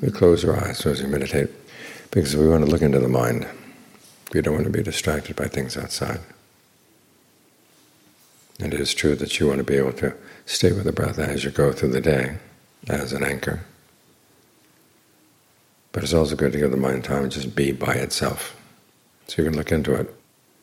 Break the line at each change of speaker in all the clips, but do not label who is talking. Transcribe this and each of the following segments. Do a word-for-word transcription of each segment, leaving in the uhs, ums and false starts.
we close our eyes as we meditate because we want to look into the mind. We don't want to be distracted by things outside. And it is true that you want to be able to stay with the breath as you go through the day as an anchor. But it's also good to give the mind time to just be by itself, so you can look into it.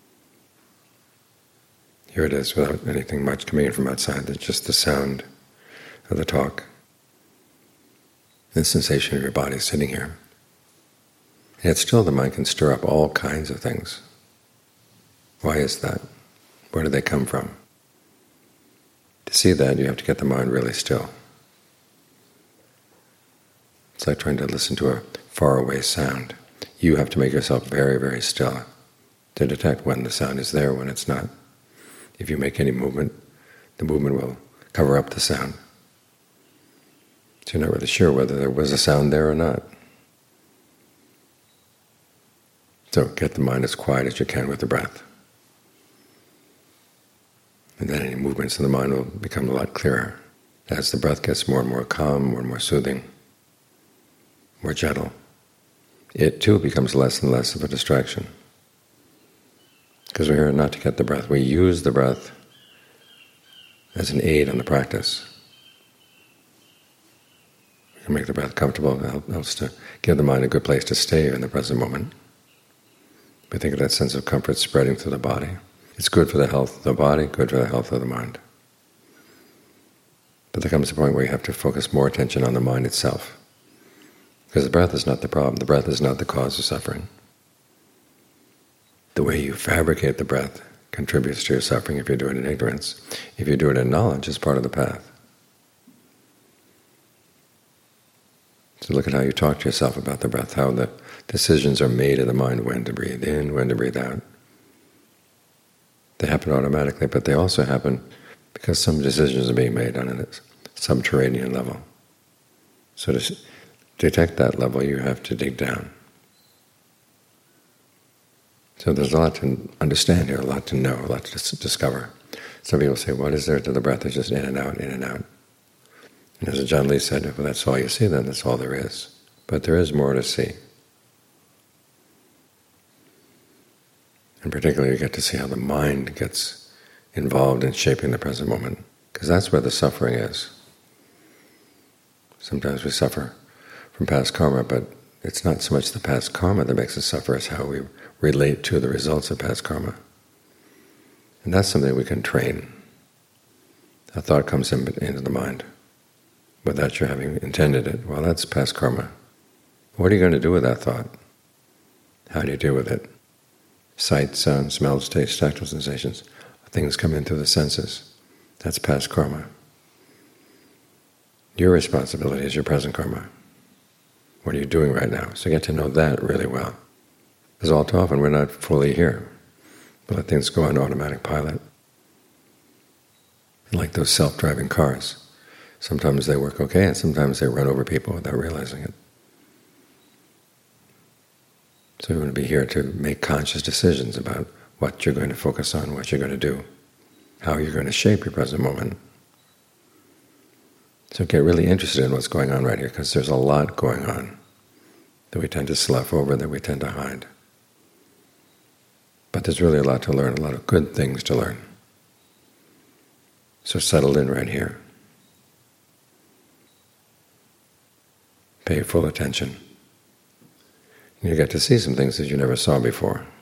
Here it is, without anything much coming in from outside. It's just the sound of the talk, the sensation of your body sitting here. And yet still the mind can stir up all kinds of things. Why is that? Where do they come from? To see that, you have to get the mind really still. It's like trying to listen to a faraway sound. You have to make yourself very, very still to detect when the sound is there, when it's not. If you make any movement, the movement will cover up the sound. So you're not really sure whether there was a sound there or not. So get the mind as quiet as you can with the breath. And then any movements in the mind will become a lot clearer. As the breath gets more and more calm, more and more soothing, more gentle, it too becomes less and less of a distraction. Because we're here not to get the breath. We use the breath as an aid in the practice. We can make the breath comfortable. It helps to give the mind a good place to stay in the present moment. We think of that sense of comfort spreading through the body. It's good for the health of the body, good for the health of the mind. But there comes a point where you have to focus more attention on the mind itself. Because the breath is not the problem. The breath is not the cause of suffering. The way you fabricate the breath contributes to your suffering if you do it in ignorance. If you do it in knowledge, it's part of the path. So look at how you talk to yourself about the breath, how the decisions are made in the mind when to breathe in, when to breathe out. They happen automatically, but they also happen because some decisions are being made on a subterranean level. So to detect that level, you have to dig down. So there's a lot to understand here, a lot to know, a lot to discover. Some people say, what is there to the breath? It's just in and out, in and out. And as John Lee said, well, that's all you see then, that's all there is. But there is more to see. And particularly you get to see how the mind gets involved in shaping the present moment, because that's where the suffering is. Sometimes we suffer from past karma, but it's not so much the past karma that makes us suffer as how we relate to the results of past karma. And that's something we can train. A thought comes in, into the mind without you having intended it. Well, that's past karma. What are you going to do with that thought? How do you deal with it? Sight, sound, smells, taste, tactile sensations, things come in through the senses. That's past karma. Your responsibility is your present karma. What are you doing right now? So get to know that really well. Because all too often we're not fully here. We let things go on automatic pilot. And like those self-driving cars, sometimes they work okay and sometimes they run over people without realizing it. So we want to be here to make conscious decisions about what you're going to focus on, what you're going to do, how you're going to shape your present moment. So get really interested in what's going on right here, because there's a lot going on that we tend to slough over, that we tend to hide. But there's really a lot to learn, a lot of good things to learn. So settle in right here. Pay full attention. You get to see some things that you never saw before.